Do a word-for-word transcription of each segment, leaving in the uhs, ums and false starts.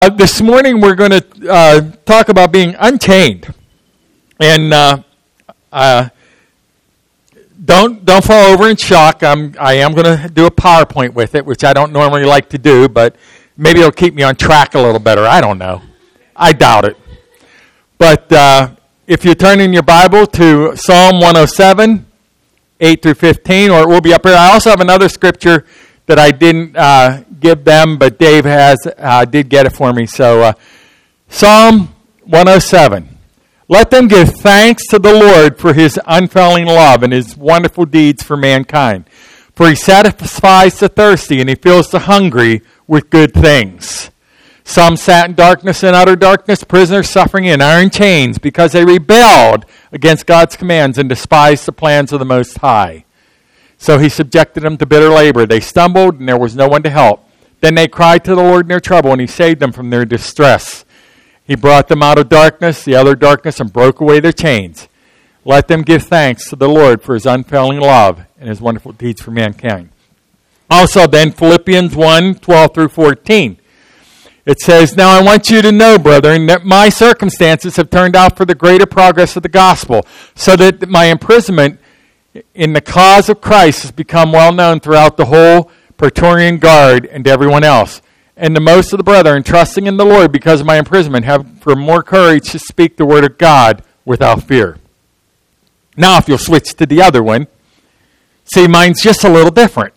Uh, this morning we're going to uh, talk about being unchained, and uh, uh, don't don't fall over in shock. I'm I am going to do a PowerPoint with it, which I don't normally like to do, but maybe it'll keep me on track a little better. I don't know. I doubt it. But uh, if you turn in your Bible to Psalm one oh seven, eight through fifteen, or it will be up here. I also have another scripture that I didn't uh, give them, but Dave has uh, did get it for me. So uh, Psalm one oh seven. Let them give thanks to the Lord for his unfailing love and his wonderful deeds for mankind. For he satisfies the thirsty and he fills the hungry with good things. Some sat in darkness and utter darkness, prisoners suffering in iron chains because they rebelled against God's commands and despised the plans of the Most High. So he subjected them to bitter labor. They stumbled, and there was no one to help. Then they cried to the Lord in their trouble, and he saved them from their distress. He brought them out of darkness, the utter darkness, and broke away their chains. Let them give thanks to the Lord for his unfailing love and his wonderful deeds for mankind. Also then, Philippians one, twelve through fourteen. It says, Now I want you to know, brethren, that my circumstances have turned out for the greater progress of the gospel, so that my imprisonment in the cause of Christ has become well known throughout the whole Praetorian Guard and to everyone else. And the most of the brethren, trusting in the Lord because of my imprisonment, have for more courage to speak the word of God without fear. Now, if you'll switch to the other one, see, mine's just a little different.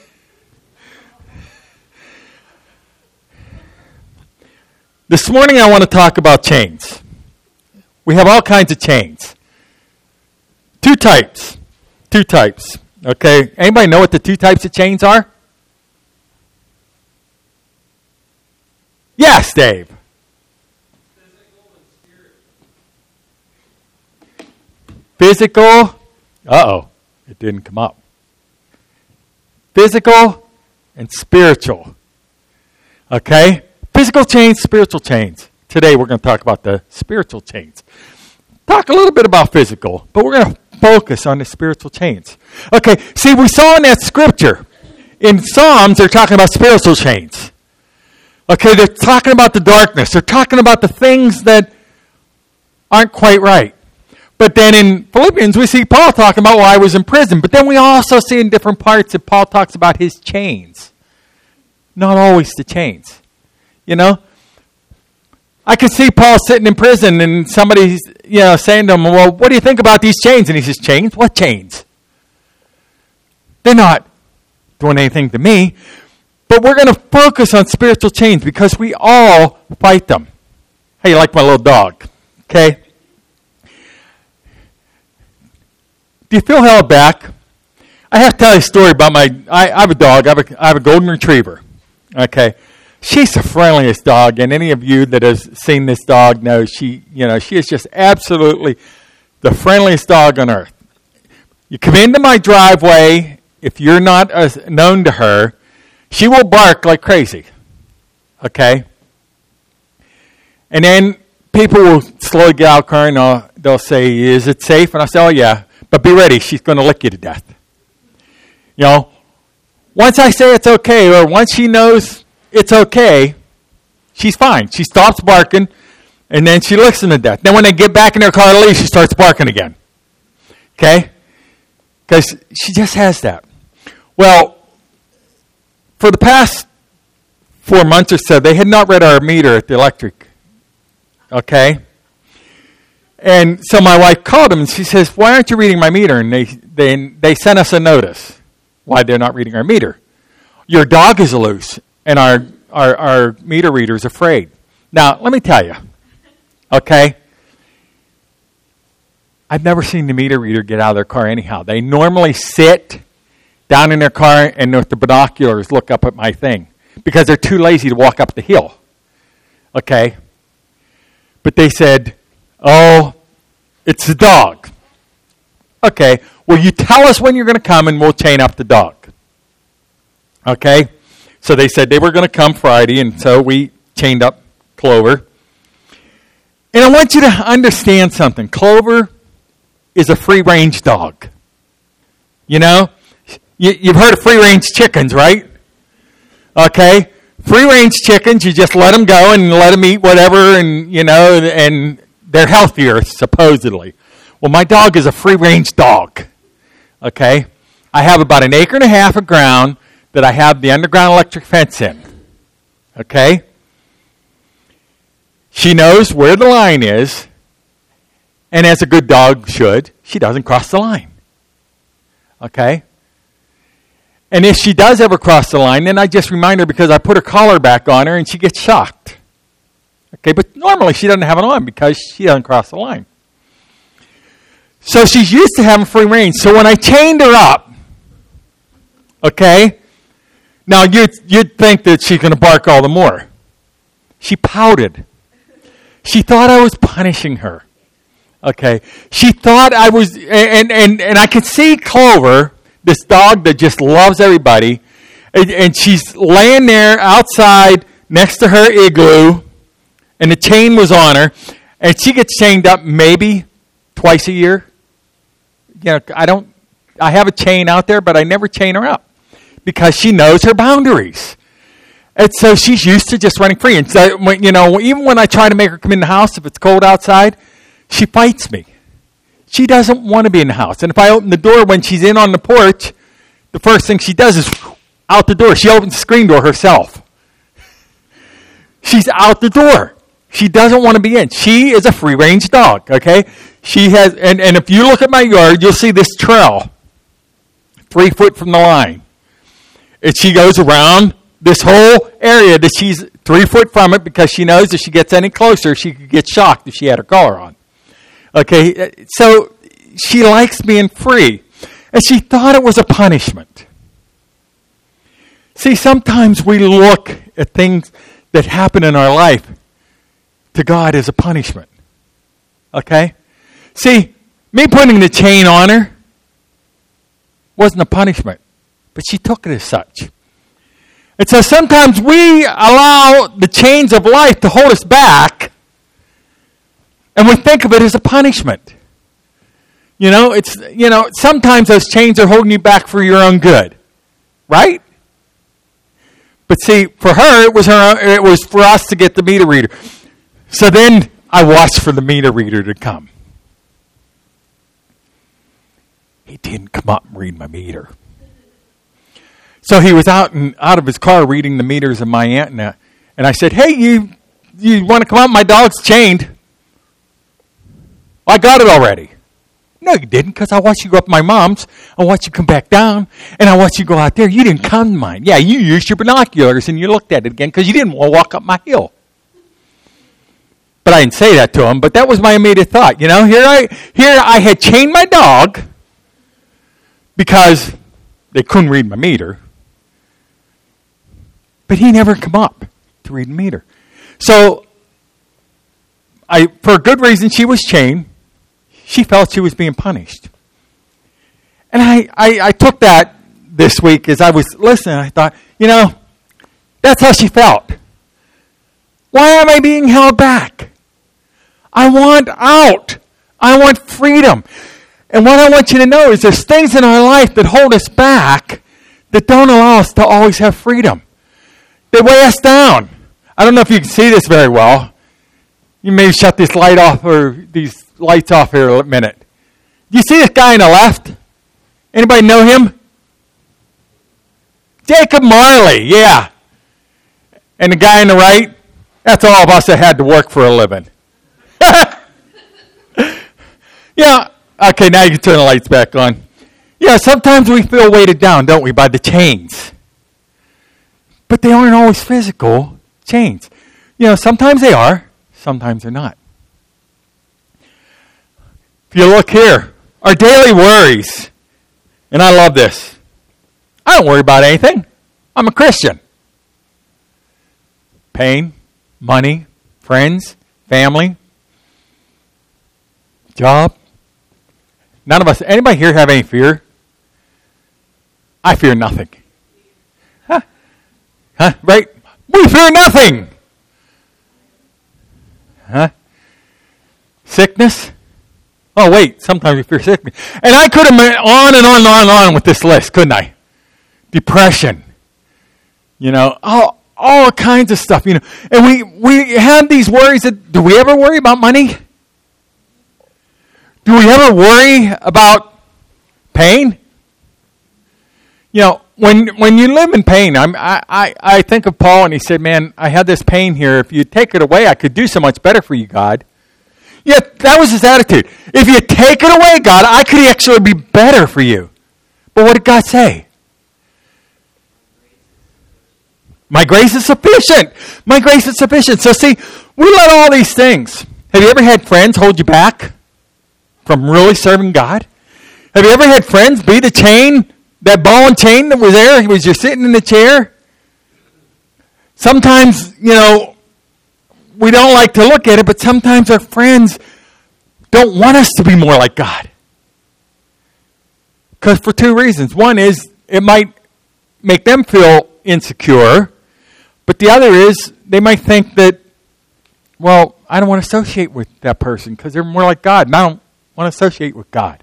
This morning I want to talk about chains. We have all kinds of chains. Two types. Two types. Okay. Anybody know what the two types of chains are? Yes, Dave. Physical and spiritual. Physical. Uh-oh. It didn't come up. Physical and spiritual. Okay. Physical chains, spiritual chains. Today we're going to talk about the spiritual chains. Talk a little bit about physical, but we're going to focus on the spiritual chains. Okay, see, we saw in that scripture, in Psalms, they're talking about spiritual chains. Okay, they're talking about the darkness. They're talking about the things that aren't quite right. But then in Philippians, we see Paul talking about why he was in prison. But then we also see in different parts that Paul talks about his chains. Not always the chains. You know? I could see Paul sitting in prison and somebody's, you know, saying to him, well, what do you think about these chains? And he says, chains? What chains? They're not doing anything to me. But we're going to focus on spiritual chains because we all fight them. How you like my little dog? Okay? Do you feel held back? I have to tell you a story about my, I, I have a dog. I have a, I have a golden retriever. Okay? She's the friendliest dog, and any of you that has seen this dog know she, you know, she is just absolutely the friendliest dog on earth. You come into my driveway, if you're not uh, known to her, she will bark like crazy. Okay? And then people will slowly get out of the car and they'll, they'll say, is it safe? And I'll say, oh yeah, but be ready, she's going to lick you to death. You know, once I say it's okay, or once she knows it's okay, she's fine. She stops barking, and then she licks them to death. Then when they get back in their car to leave, she starts barking again. Okay? Because she just has that. Well, for the past four months or so, they had not read our meter at the electric. Okay? And so my wife called them, and she says, why aren't you reading my meter? And they, they, they sent us a notice why they're not reading our meter. Your dog is loose. And our, our our meter reader's afraid. Now, let me tell you, okay? I've never seen the meter reader get out of their car anyhow. They normally sit down in their car and with the binoculars look up at my thing because they're too lazy to walk up the hill, okay? But they said, oh, it's the dog. Okay, well, you tell us when you're going to come and we'll chain up the dog, okay? So they said they were going to come Friday, and so we chained up Clover. And I want you to understand something. Clover is a free-range dog. You know? You, you've heard of free-range chickens, right? Okay? Free-range chickens, you just let them go and let them eat whatever, and, you know, and they're healthier, supposedly. Well, my dog is a free-range dog, okay? I have about an acre and a half of ground that I have the underground electric fence in, okay? She knows where the line is, and as a good dog should, she doesn't cross the line, okay? And if she does ever cross the line, then I just remind her because I put her collar back on her and she gets shocked. Okay, but normally she doesn't have it on because she doesn't cross the line. So she's used to having free range. So when I chained her up, okay, now you'd, you'd think that she's going to bark all the more. She pouted. She thought I was punishing her. Okay, she thought I was, and, and, and I could see Clover, this dog that just loves everybody, and, and she's laying there outside next to her igloo, and the chain was on her, and she gets chained up maybe twice a year. You know, I don't, I have a chain out there, but I never chain her up because she knows her boundaries. And so she's used to just running free. And so, you know, even when I try to make her come in the house, if it's cold outside, she fights me. She doesn't want to be in the house. And if I open the door when she's in on the porch, the first thing she does is out the door. She opens the screen door herself. She's out the door. She doesn't want to be in. She is a free-range dog, okay? She has, and, and if you look at my yard, you'll see this trail, three foot from the line. And she goes around this whole area that she's three foot from it because she knows if she gets any closer, she could get shocked if she had her collar on. Okay, so she likes being free. And she thought it was a punishment. See, sometimes we look at things that happen in our life to God as a punishment. Okay? See, me putting the chain on her wasn't a punishment, but she took it as such. And so sometimes we allow the chains of life to hold us back, and we think of it as a punishment. You know, it's, you know, sometimes those chains are holding you back for your own good. Right? But see, for her, it was her, it was for us to get the meter reader. So then I watched for the meter reader to come. He didn't come up and read my meter. So he was out and out of his car reading the meters of my aunt, and, uh, and I said, "Hey, you, you want to come out? My dog's chained." "I got it already." "No, you didn't, because I watched you go up to my mom's, I watched you come back down, and I watched you go out there. You didn't come to mine." "Yeah, you used your binoculars and you looked at it again because you didn't want to walk up my hill." But I didn't say that to him, but that was my immediate thought. You know, here I here I had chained my dog because they couldn't read my meter. But he never come up to read the meter. So, I for a good reason, she was chained. She felt she was being punished. And I, I, I took that this week as I was listening. I thought, you know, that's how she felt. Why am I being held back? I want out. I want freedom. And what I want you to know is there's things in our life that hold us back that don't allow us to always have freedom. They weigh us down. I don't know if you can see this very well. You may shut this light off or these lights off here a minute. Do you see this guy on the left? Anybody know him? Jacob Marley, yeah. And the guy on the right, that's all of us that had to work for a living. Yeah, okay, now you can turn the lights back on. Yeah, sometimes we feel weighted down, don't we, by the chains. But they aren't always physical chains. You know, sometimes they are, sometimes they're not. If you look here, our daily worries, and I love this. I don't worry about anything. I'm a Christian. Pain, money, friends, family, job. None of us, anybody here have any fear? I fear nothing. Huh? Huh? Right? We fear nothing. Huh? Sickness? Oh, wait, sometimes we fear sickness. And I could have went on and on and on and on with this list, couldn't I? Depression. You know, oh, all kinds of stuff, you know. And we, we have these worries that, do we ever worry about money? Do we ever worry about pain? You know, when when you live in pain, I'm, I, I, I think of Paul and he said, man, I had this pain here. If you take it away, I could do so much better for you, God. Yeah, that was his attitude. If you take it away, God, I could actually be better for you. But what did God say? My grace is sufficient. My grace is sufficient. So see, we let all these things. Have you ever had friends hold you back from really serving God? Have you ever had friends be the chain, that ball and chain that was there? He was just sitting in the chair. Sometimes, you know, we don't like to look at it, but sometimes our friends don't want us to be more like God. Because for two reasons. One is it might make them feel insecure, but the other is they might think that, well, I don't want to associate with that person because they're more like God, and I don't want to associate with God.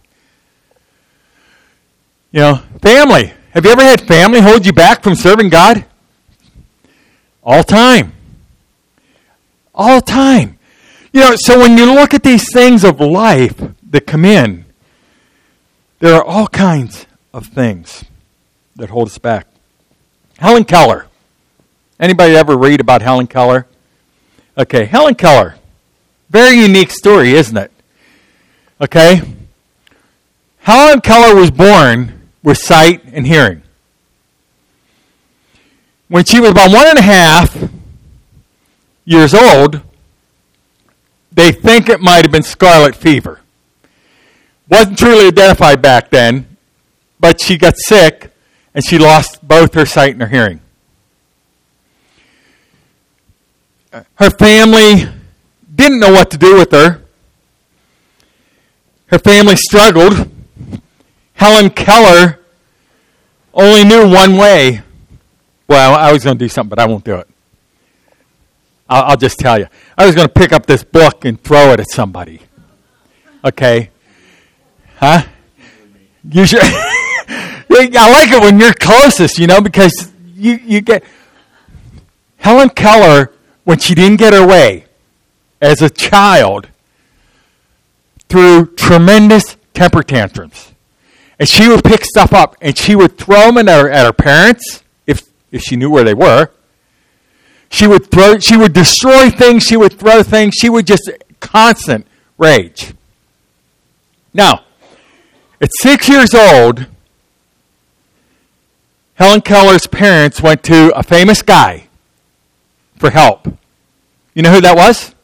You know, family. Have you ever had family hold you back from serving God? All time. All time. You know, so when you look at these things of life that come in, there are all kinds of things that hold us back. Helen Keller. Anybody ever read about Helen Keller? Okay, Helen Keller. Very unique story, isn't it? Okay? Helen Keller was born with sight and hearing. When she was about one and a half years old, they think it might have been scarlet fever. Wasn't truly identified back then, but she got sick and she lost both her sight and her hearing. Her family didn't know what to do with her. Her family struggled. Helen Keller only knew one way. Well, I was going to do something, but I won't do it. I'll, I'll just tell you. I was going to pick up this book and throw it at somebody. Okay? Huh? You should. I like it when you're closest, you know, because you, you get... Helen Keller, when she didn't get her way, as a child, threw tremendous temper tantrums. And she would pick stuff up, and she would throw them at her, at her parents, if if she knew where they were. She would throw. She would destroy things. She would throw things. She would just constant rage. Now, at six years old, Helen Keller's parents went to a famous guy for help. You know who that was?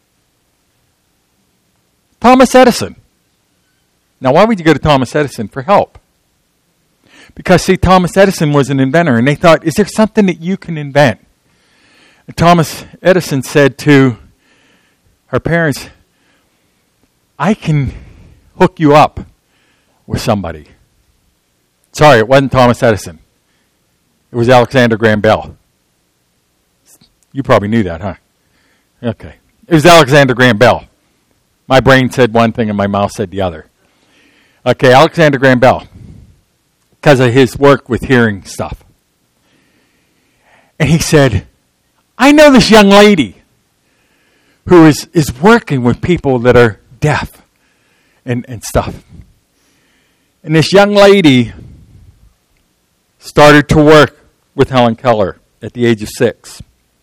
Thomas Edison. Now, why would you go to Thomas Edison for help? Because, see, Thomas Edison was an inventor, and they thought, is there something that you can invent? And Thomas Edison said to her parents, I can hook you up with somebody. Sorry, it wasn't Thomas Edison. It was Alexander Graham Bell. You probably knew that, huh? Okay. It was Alexander Graham Bell. My brain said one thing and my mouth said the other. Okay, Alexander Graham Bell. Because of his work with hearing stuff. And he said, I know this young lady who is, is working with people that are deaf and, and stuff. And this young lady started to work with Helen Keller at the age of six.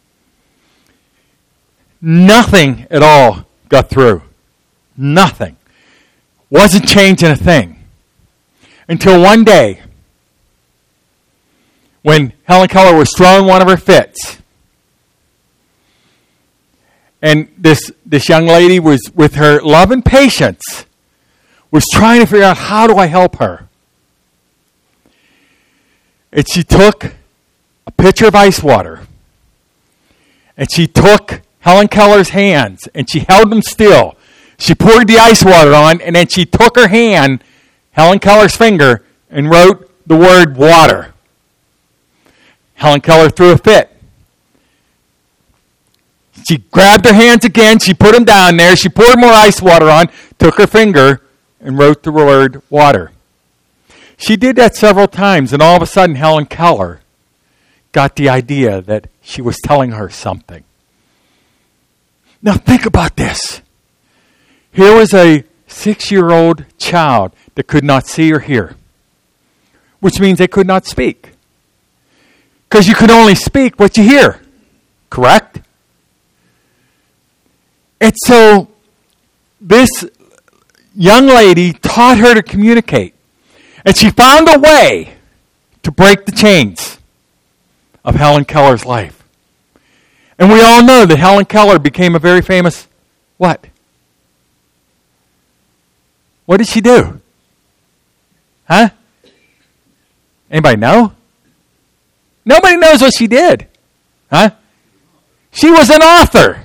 Nothing at all got through. Nothing. Wasn't changing a thing. Until one day, when Helen Keller was throwing one of her fits, and this, this young lady was, with her love and patience, was trying to figure out, how do I help her? And she took a pitcher of ice water, and she took Helen Keller's hands, and she held them still. She poured the ice water on, and then she took her hand, Helen Keller's finger, and wrote the word water. Helen Keller threw a fit. She grabbed her hands again, she put them down there, she poured more ice water on, took her finger, and wrote the word water. She did that several times, and all of a sudden Helen Keller got the idea that She was telling her something. Now think about this. Here was a six-year-old child that could not see or hear, which means they could not speak. Because you could only speak what you hear, correct? And so this young lady taught her to communicate. And she found a way to break the chains of Helen Keller's life. And we all know that Helen Keller became a very famous what? What did she do? Huh? Anybody know? Nobody knows what she did. Huh? She was an author.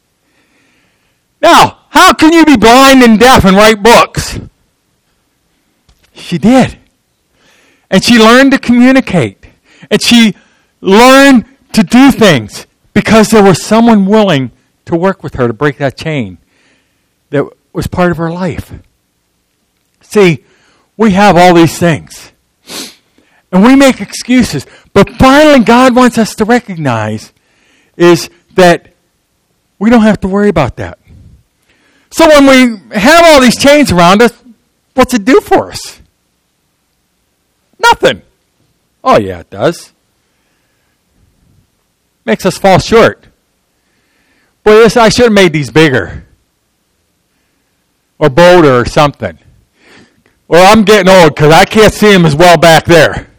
Now, how can you be blind and deaf and write books? She did. And she learned to communicate. And she learned to do things because there was someone willing to work with her to break that chain that was part of her life. See, we have all these things. And we make excuses. But finally, God wants us to recognize is that we don't have to worry about that. So when we have all these chains around us, what's it do for us? Nothing. Oh, yeah, it does. Makes us fall short. Boy, this, I should have made these bigger. Or bolder or something. Or I'm getting old because I can't see them as well back there.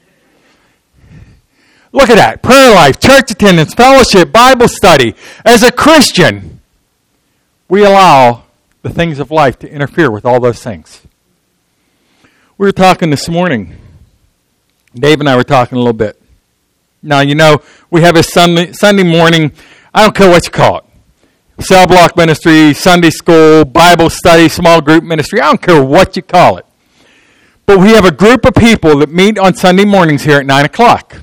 Look at that. Prayer life, church attendance, fellowship, Bible study. As a Christian, we allow the things of life to interfere with all those things. We were talking this morning. Dave and I were talking a little bit. Now, you know, we have a Sunday, Sunday morning, I don't care what you call it. Cell block ministry, Sunday school, Bible study, small group ministry. I don't care what you call it. But we have a group of people that meet on Sunday mornings here at nine o'clock.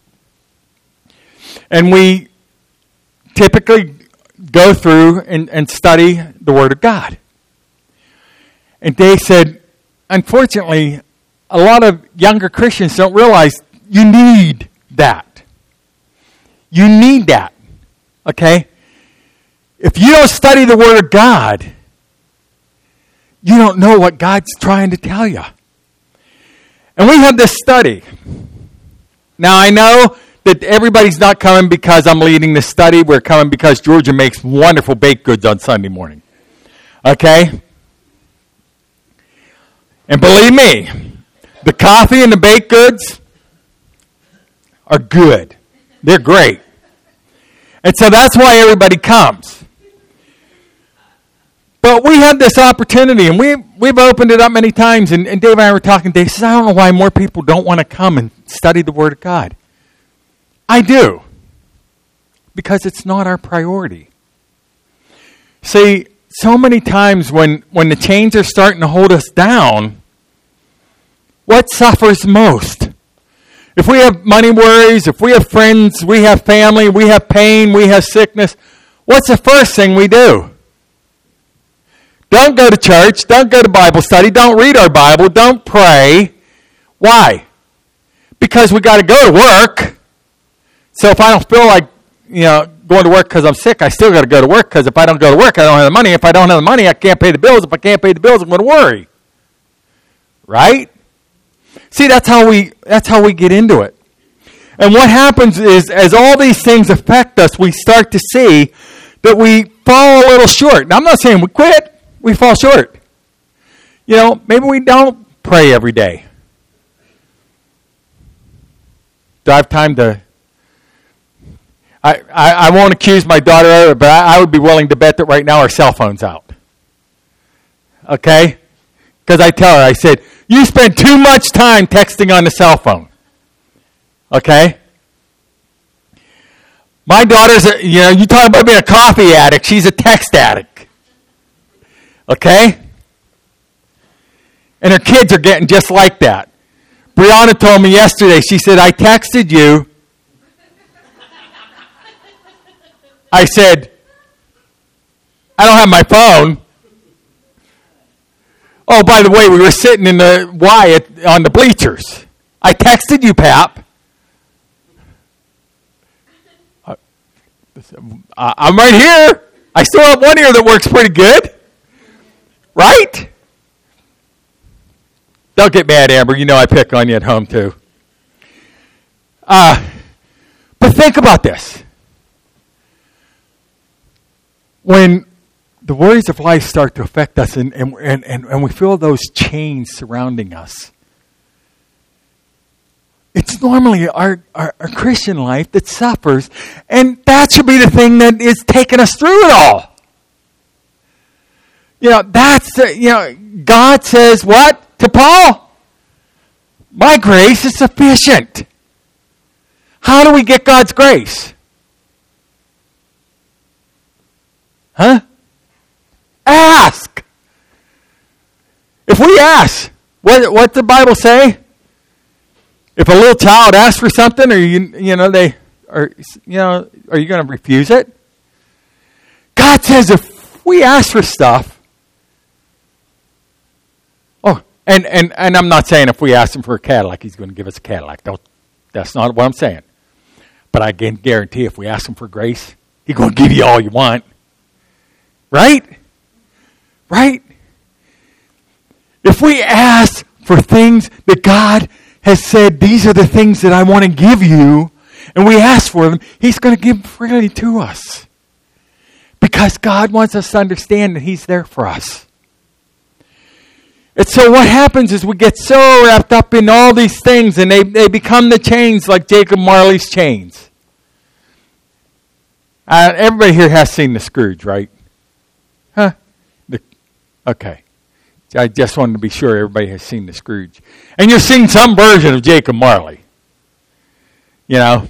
And we typically go through and, and study the Word of God. And Dave said, unfortunately, a lot of younger Christians don't realize you need that. You need that. Okay? If you don't study the Word of God, you don't know what God's trying to tell you. And we have this study. Now, I know that everybody's not coming because I'm leading this study. We're coming because Georgia makes wonderful baked goods on Sunday morning. Okay? And believe me, the coffee and the baked goods are good. They're great. And so that's why everybody comes. But we have this opportunity, and we, we've opened it up many times, and, and Dave and I were talking. Dave says, I don't know why more people don't want to come and study the Word of God. I do. Because it's not our priority. See, so many times when, when the chains are starting to hold us down, what suffers most? If we have money worries, if we have friends, we have family, we have pain, we have sickness, what's the first thing we do? Don't go to church, don't go to Bible study, don't read our Bible, don't pray. Why? Because we got to go to work. So if I don't feel like, you know, going to work because I'm sick, I still got to go to work because if I don't go to work, I don't have the money. If I don't have the money, I can't pay the bills. If I can't pay the bills, I'm going to worry. Right? See, that's how we that's how we get into it. And what happens is, as all these things affect us, we start to see that we fall a little short. Now, I'm not saying we quit. We fall short. You know, maybe we don't pray every day. Do I have time to... I, I, I won't accuse my daughter of it, but I, I would be willing to bet that right now our cell phone's out. Okay? Because I tell her, I said, you spend too much time texting on the cell phone. Okay? My daughter's, a, you know, you talk about being a coffee addict, she's a text addict. Okay? And her kids are getting just like that. Brianna told me yesterday, she said, I texted you. I said, I don't have my phone. Oh, by the way, we were sitting in the Y at, on the bleachers. I texted you, Pap. Uh, I'm right here. I still have one ear that works pretty good. Right? Don't get mad, Amber. You know I pick on you at home, too. Uh, but think about this. When the worries of life start to affect us and, and, and, and we feel those chains surrounding us, it's normally our, our, our Christian life that suffers, and that should be the thing that is taking us through it all. You know, that's, uh, you know, God says what to Paul? My grace is sufficient. How do we get God's grace? Huh? Ask. If we ask, what what the Bible say? If a little child asks for something, or you you know they are you know are you going to refuse it? God says if we ask for stuff, oh, and and and I'm not saying if we ask him for a Cadillac, he's going to give us a Cadillac. Don't, that's not what I'm saying. But I can guarantee if we ask him for grace, he's going to give you all you want. Right? Right? If we ask for things that God has said, these are the things that I want to give you, and we ask for them, he's going to give them freely to us. Because God wants us to understand that he's there for us. And so what happens is we get so wrapped up in all these things, and they, they become the chains like Jacob Marley's chains. Uh, everybody here has seen the Scrooge, right? Huh? The, okay. I just wanted to be sure everybody has seen the Scrooge. And you're seeing some version of Jacob Marley. You know?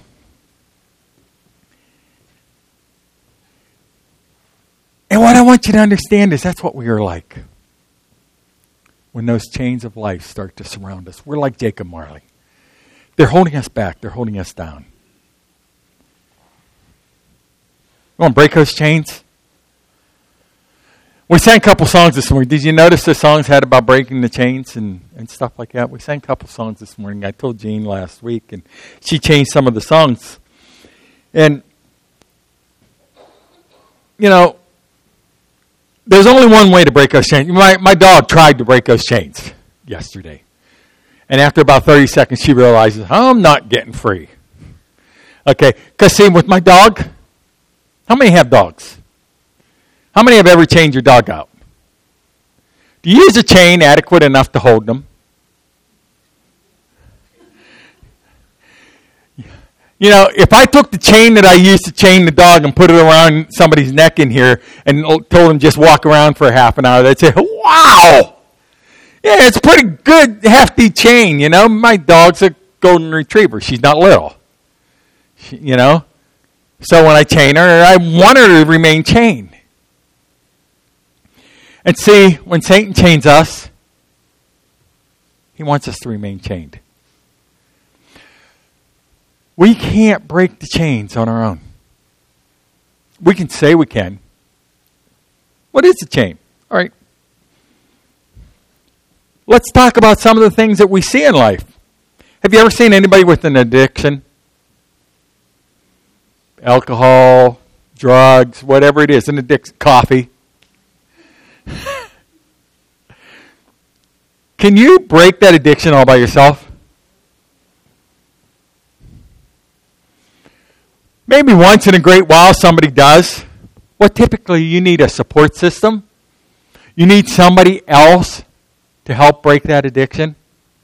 And what I want you to understand is that's what we are like. When those chains of life start to surround us. We're like Jacob Marley. They're holding us back. They're holding us down. You want to break those chains? We sang a couple songs this morning. Did you notice the songs had about breaking the chains and, and stuff like that? We sang a couple songs this morning. I told Jean last week, and she changed some of the songs. And, you know, there's only one way to break those chains. My, my dog tried to break those chains yesterday. And after about thirty seconds, she realizes, I'm not getting free. Okay, because see, with my dog, how many have dogs? How many have ever chained your dog out? Do you use a chain adequate enough to hold them? You know, if I took the chain that I used to chain the dog and put it around somebody's neck in here and told them just walk around for a half an hour, they'd say, wow! Yeah, it's a pretty good, hefty chain, you know. My dog's a golden retriever. She's not little. She, you know. So when I chain her, I want her to remain chained. And see, when Satan chains us, he wants us to remain chained. We can't break the chains on our own. We can say we can. What is a chain? All right. Let's talk about some of the things that we see in life. Have you ever seen anybody with an addiction? Alcohol, drugs, whatever it is, an addiction, coffee. Can you break that addiction all by yourself? Maybe once in a great while somebody does. What typically you need a support system. You need somebody else to help break that addiction.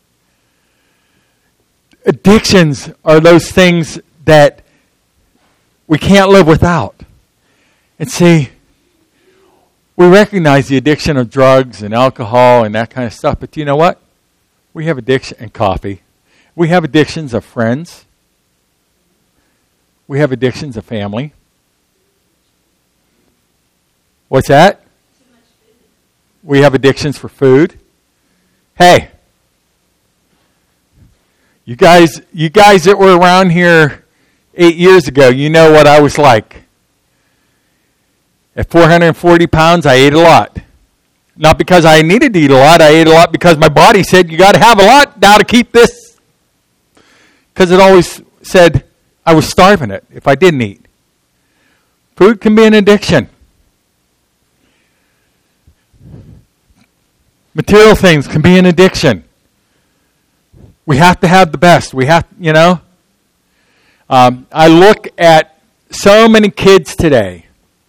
Addictions are those things that we can't live without. And see, we recognize the addiction of drugs and alcohol and that kind of stuff. But do you know what? We have addiction and coffee. We have addictions of friends. We have addictions of family. What's that? We have addictions for food. Hey, you guys, you guys that were around here eight years ago, you know what I was like. At four hundred forty pounds, I ate a lot. Not because I needed to eat a lot. I ate a lot because my body said, you got to have a lot now to keep this. Because it always said I was starving it if I didn't eat. Food can be an addiction. Material things can be an addiction. We have to have the best. We have, you know. Um, I look at so many kids today.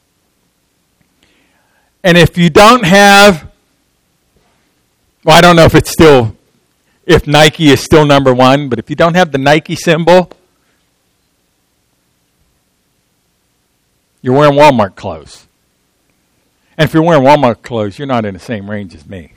And if you don't have, well, I don't know if it's still, if Nike is still number one, but if you don't have the Nike symbol, you're wearing Walmart clothes. And if you're wearing Walmart clothes, you're not in the same range as me.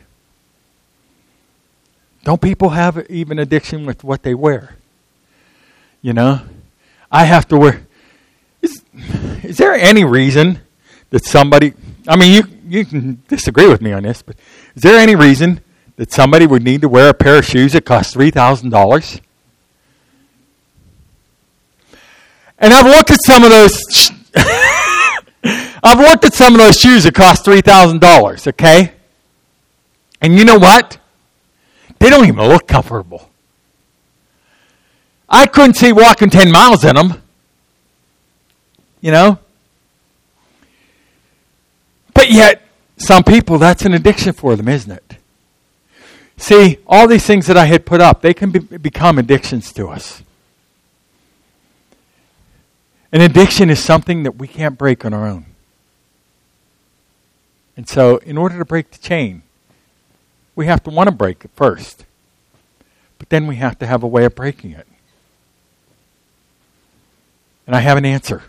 Don't people have even addiction with what they wear? You know? I have to wear... Is, is there any reason that somebody... I mean, you, you can disagree with me on this, but is there any reason that somebody would need to wear a pair of shoes that cost three thousand dollars? And I've looked at some of those... I've looked at some of those shoes that cost three thousand dollars, okay? And you know what? They don't even look comfortable. I couldn't see walking ten miles in them. You know? But yet, some people, that's an addiction for them, isn't it? See, all these things that I had put up, they can be, become addictions to us. An addiction is something that we can't break on our own. And so, in order to break the chain, we have to want to break it first. But then we have to have a way of breaking it. And I have an answer.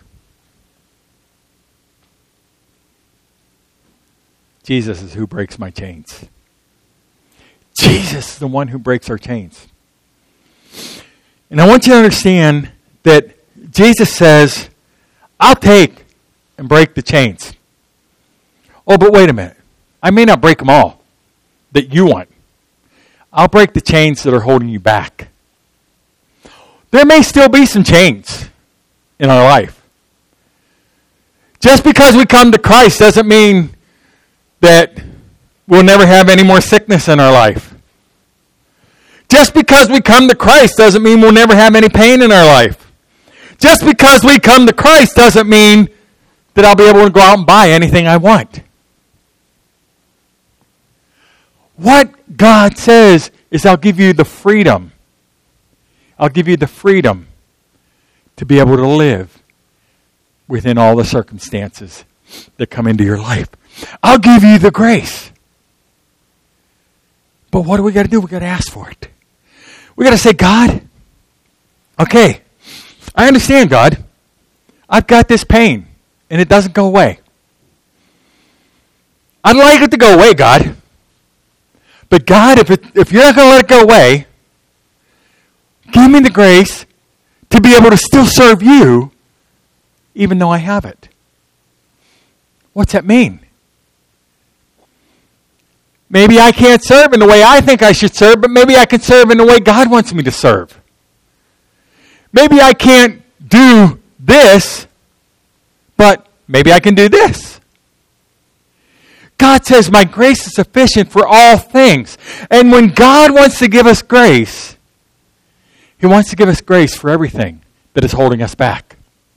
Jesus is who breaks my chains. Jesus is the one who breaks our chains. And I want you to understand that Jesus says, I'll take and break the chains. Oh, but wait a minute. I may not break them all that you want. I'll break the chains that are holding you back. There may still be some chains in our life. Just because we come to Christ doesn't mean that we'll never have any more sickness in our life. Just because we come to Christ doesn't mean we'll never have any pain in our life. Just because we come to Christ doesn't mean that I'll be able to go out and buy anything I want. What God says is, I'll give you the freedom. I'll give you the freedom to be able to live within all the circumstances that come into your life. I'll give you the grace. But what do we got to do? We got to ask for it. We got to say, God, okay, I understand, God. I've got this pain, and it doesn't go away. I'd like it to go away, God. But God, if it, if you're not going to let it go away, give me the grace to be able to still serve you, even though I have it. What's that mean? Maybe I can't serve in the way I think I should serve, but maybe I can serve in the way God wants me to serve. Maybe I can't do this, but maybe I can do this. God says, my grace is sufficient for all things. And when God wants to give us grace, He wants to give us grace for everything that is holding us back.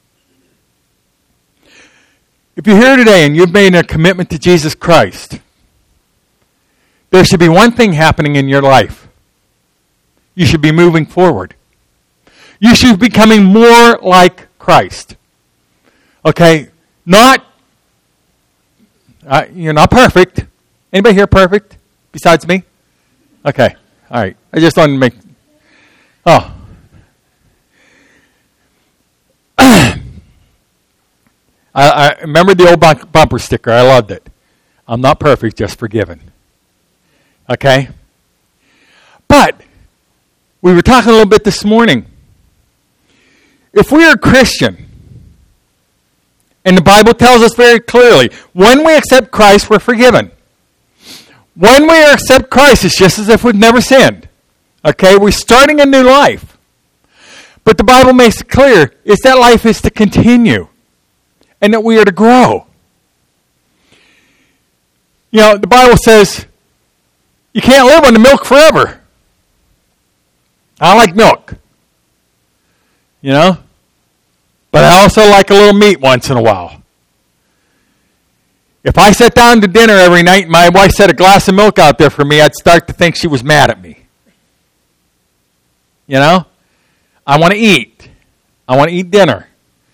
If you're here today and you've made a commitment to Jesus Christ, there should be one thing happening in your life. You should be moving forward. You should be becoming more like Christ. Okay? Not, uh, you're not perfect. Anybody here perfect besides me? Okay. All right. I just wanted to make, oh. I, I remember the old bump, bumper sticker. I loved it. I'm not perfect, just forgiven. Okay? But we were talking a little bit this morning. If we are a Christian, and the Bible tells us very clearly, when we accept Christ, we're forgiven. When we accept Christ, it's just as if we've never sinned. Okay? We're starting a new life. But the Bible makes it clear, is that life is to continue. And that we are to grow. You know, the Bible says, you can't live on the milk forever. I like milk. You know? But I also like a little meat once in a while. If I sat down to dinner every night and my wife set a glass of milk out there for me, I'd start to think she was mad at me. You know? I want to eat. I want to eat dinner.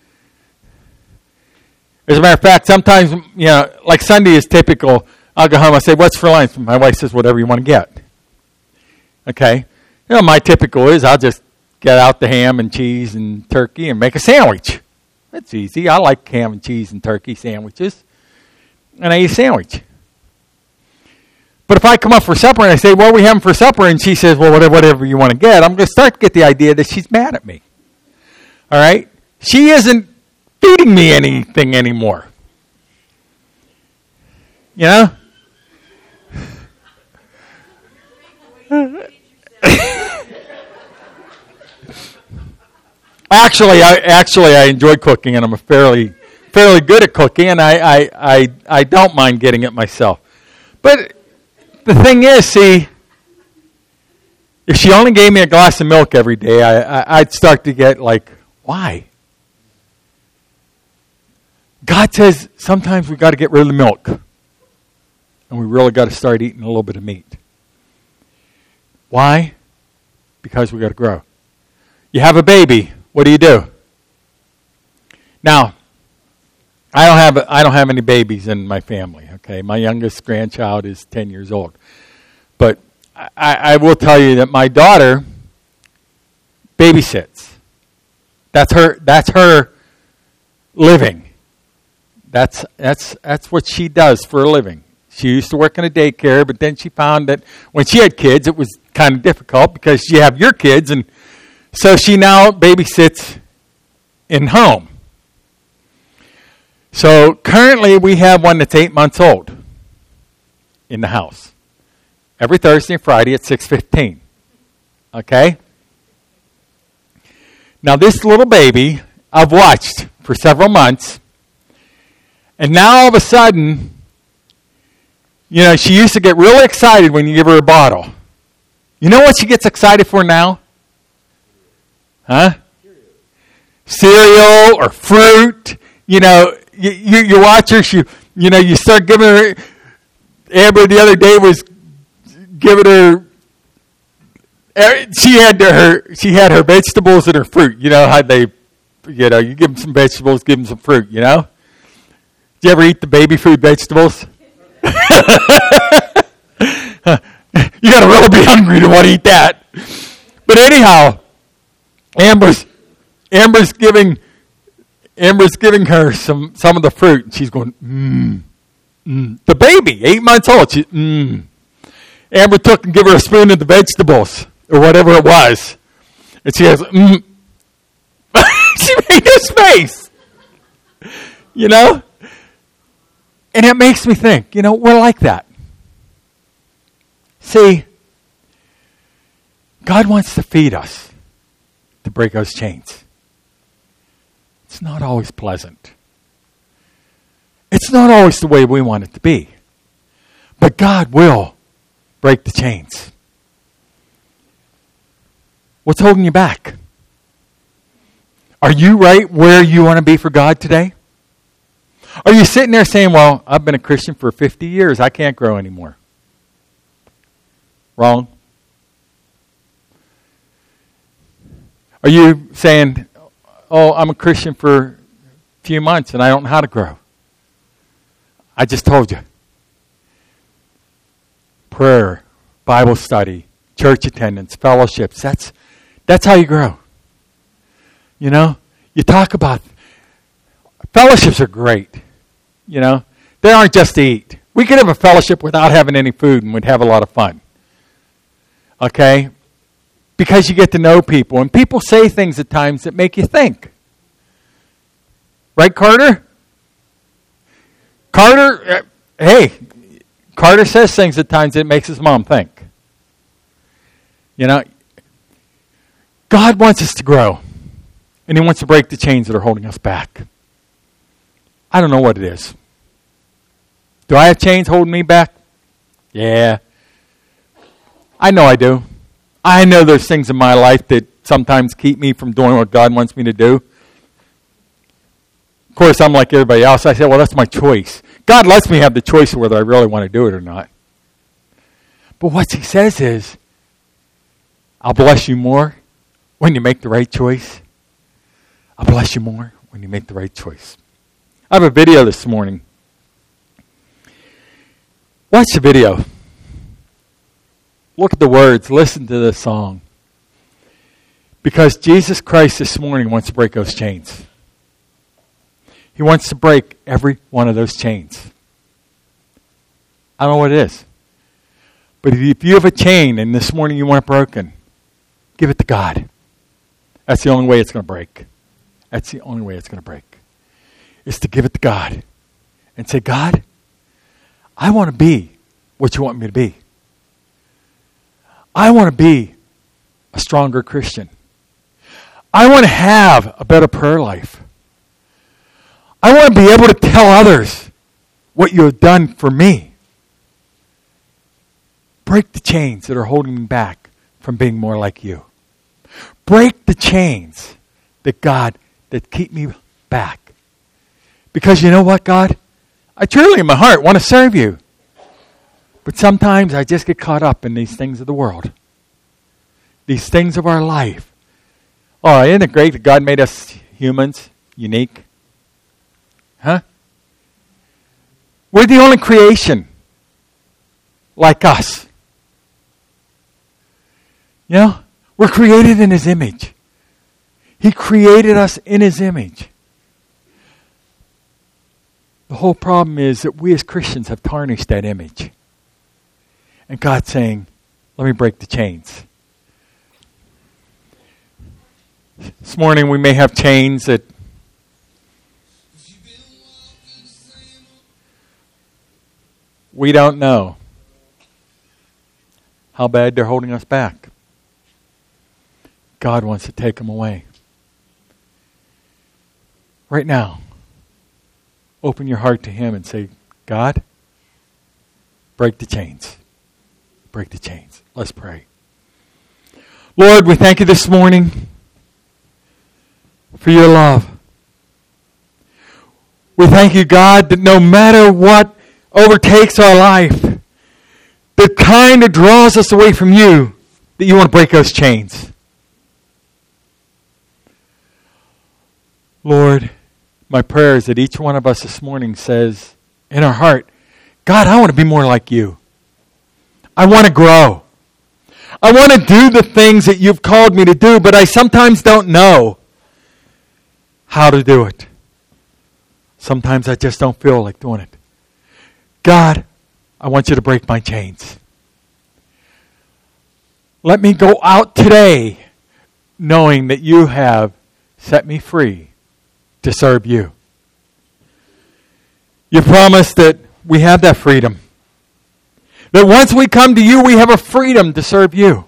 As a matter of fact, sometimes, you know, like Sunday is typical. I'll go home, I say, what's for lunch? My wife says, whatever you want to get. Okay? You know, my typical is I'll just get out the ham and cheese and turkey and make a sandwich. That's easy. I like ham and cheese and turkey sandwiches. And I eat a sandwich. But if I come up for supper and I say, what are we having for supper? And she says, well, whatever, whatever you want to get. I'm going to start to get the idea that she's mad at me. All right? She isn't feeding me anything anymore. You know? actually, I actually I enjoy cooking, and I'm a fairly fairly good at cooking, and I I, I, I don't mind getting it myself. But the thing is, see, if she only gave me a glass of milk every day, I, I I'd start to get like, why? God says sometimes we got to get rid of the milk, and we really got to start eating a little bit of meat. Why? Because we got to grow. You have a baby. What do you do? Now, I don't have I don't have any babies in my family. Okay, my youngest grandchild is ten years old, but I, I will tell you that my daughter babysits. That's her. That's her living. That's that's that's what she does for a living. She used to work in a daycare, but then she found that when she had kids, it was kind of difficult because you have your kids, and so she now babysits in home. So currently we have one that's eight months old in the house. Every Thursday and Friday at six fifteen. Okay? Now this little baby I've watched for several months, and now all of a sudden, you know, she used to get really excited when you give her a bottle. You know what she gets excited for now? Huh? Cereal or fruit. You know, you, you, you watch her, she, you know, you start giving her, Amber the other day was giving her, she had her, she had her vegetables and her fruit. You know how they, you know, you give them some vegetables, give them some fruit, you know? Did you ever eat the baby food vegetables? You got to really be hungry to want to eat that. But anyhow, Amber's Amber's giving Amber's giving her some, some of the fruit, and she's going, mmm, mmm. The baby, eight months old, she, mmm. Amber took and gave her a spoon of the vegetables, or whatever it was. And she goes, mmm. She made this face. You know? And it makes me think, you know, we're like that. See, God wants to feed us to break those chains. It's not always pleasant. It's not always the way we want it to be. But God will break the chains. What's holding you back? Are you right where you want to be for God today? Are you sitting there saying, well, I've been a Christian for fifty years. I can't grow anymore. Wrong. Are you saying, oh, I'm a Christian for a few months and I don't know how to grow? I just told you. Prayer, Bible study, church attendance, fellowships. That's, that's how you grow. You know, you talk about fellowships are great. You know, they aren't just to eat. We could have a fellowship without having any food and we'd have a lot of fun. Okay? Because you get to know people. And people say things at times that make you think. Right, Carter? Carter, uh, hey, Carter says things at times that makes his mom think. You know, God wants us to grow. And he wants to break the chains that are holding us back. I don't know what it is. Do I have chains holding me back? Yeah. I know I do. I know there's things in my life that sometimes keep me from doing what God wants me to do. Of course, I'm like everybody else. I say, well, that's my choice. God God lets me have the choice of whether I really want to do it or not. But what he says is, I'll bless you more when you make the right choice. I'll bless you more when you make the right choice. I have a video this morning. Watch the video. Look at the words. Listen to the song. Because Jesus Christ this morning wants to break those chains. He wants to break every one of those chains. I don't know what it is. But if you have a chain and this morning you want it broken, give it to God. That's the only way it's going to break. That's the only way it's going to break. Is to give it to God. And say, God, I want to be what you want me to be. I want to be a stronger Christian. I want to have a better prayer life. I want to be able to tell others what you have done for me. Break the chains that are holding me back from being more like you. Break the chains that God, that keep me back. Because you know what, God? I truly in my heart want to serve you. But sometimes I just get caught up in these things of the world. These things of our life. Oh, isn't it great that God made us humans unique? Huh? We're the only creation like us. You know, we're created in His image. He created us in His image. The whole problem is that we as Christians have tarnished that image. And God's saying, let me break the chains. This morning we may have chains that we don't know how bad they're holding us back. God wants to take them away. Right now, open your heart to Him and say, God, break the chains. Break the chains. Let's pray. Lord, we thank you this morning for your love. We thank you, God, that no matter what overtakes our life, the kind that draws us away from you, that you want to break those chains. Lord, my prayer is that each one of us this morning says in our heart, God, I want to be more like you. I want to grow. I want to do the things that you've called me to do, but I sometimes don't know how to do it. Sometimes I just don't feel like doing it. God, I want you to break my chains. Let me go out today knowing that you have set me free to serve you. You promised that we have that freedom. That once we come to you, we have a freedom to serve you.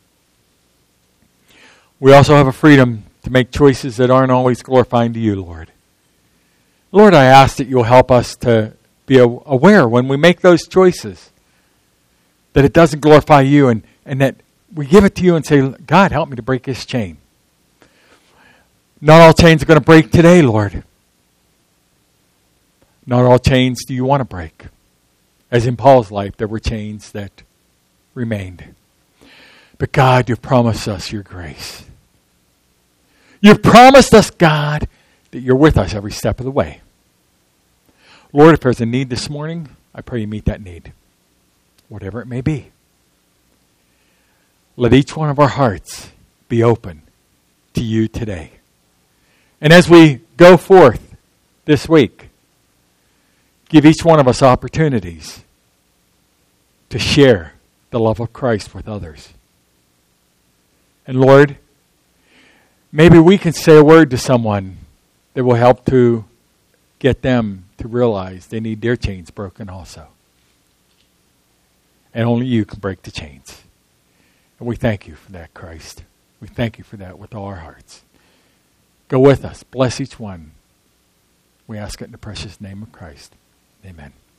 We also have a freedom to make choices that aren't always glorifying to you, Lord. Lord, I ask that you'll help us to be aware when we make those choices that it doesn't glorify you, and, and that we give it to you and say, God, help me to break this chain. Not all chains are going to break today, Lord. Not all chains do you want to break. As in Paul's life, there were chains that remained. But God, you've promised us your grace. You've promised us, God, that you're with us every step of the way. Lord, if there's a need this morning, I pray you meet that need, whatever it may be. Let each one of our hearts be open to you today. And as we go forth this week, give each one of us opportunities to share the love of Christ with others. And Lord, maybe we can say a word to someone that will help to get them to realize they need their chains broken also. And only you can break the chains. And we thank you for that, Christ. We thank you for that with all our hearts. Go with us. Bless each one. We ask it in the precious name of Christ. Amen.